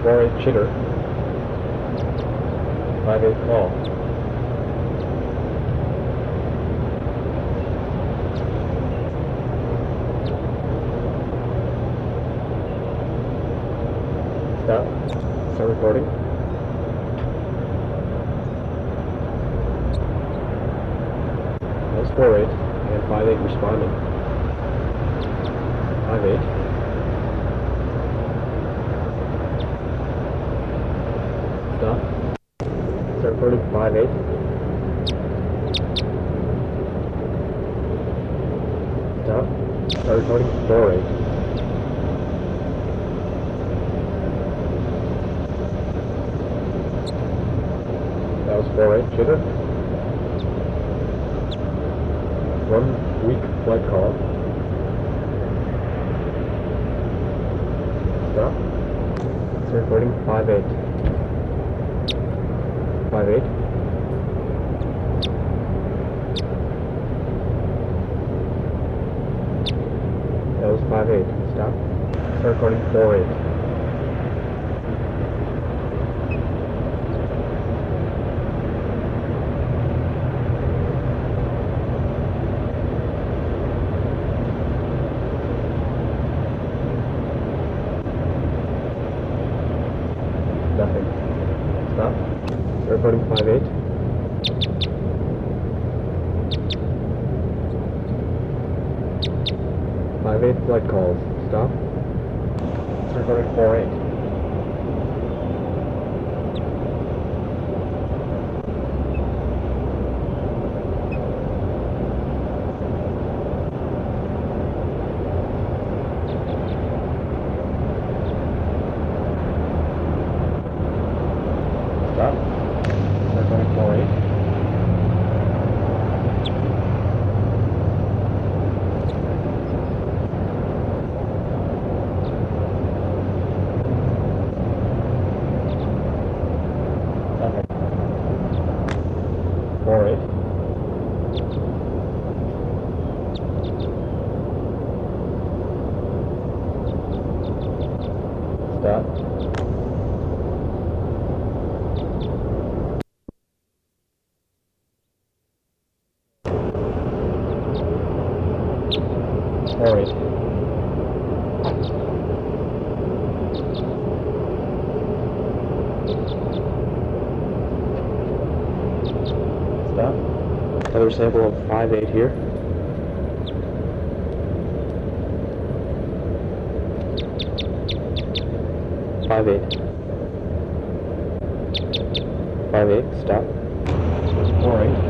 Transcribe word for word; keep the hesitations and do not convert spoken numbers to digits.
four eight chitter. five eight call. Stop. Start recording. That was four eight and five eight responding. five eight. Stop. Start recording five eight. Stop. Start recording four eight. That was four eight chitter. One weak flight call. Stop. Start recording five eight. five eight. That was five eight. Stop. Start recording four eight. Nothing. Stop. Start recording five eight. five eight flight calls. Stop. Start recording four eight. Stop. Start recording four eight. four eight. Stop. four eight. Stop. Another sample of five eight here. five eight. five eight. Stop. four eight.